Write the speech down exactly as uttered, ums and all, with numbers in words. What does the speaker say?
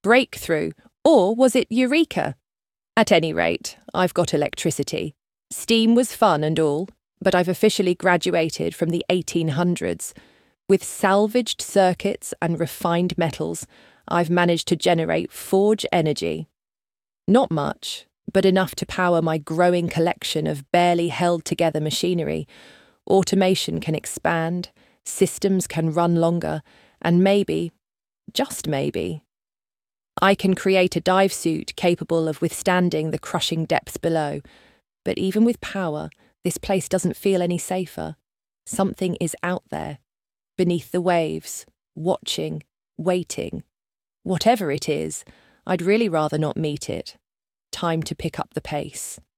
breakthrough, or was it eureka? At any rate, I've got electricity. Steam was fun and all, but I've officially graduated from the eighteen hundreds. With salvaged circuits and refined metals, I've managed to generate forge energy. Not much, but enough to power my growing collection of barely held-together machinery. Automation can expand, systems can run longer, and maybe, just maybe, I can create a dive suit capable of withstanding the crushing depths below. But even with power, this place doesn't feel any safer. Something is out there, beneath the waves, watching, waiting. Whatever it is, I'd really rather not meet it. Time to pick up the pace.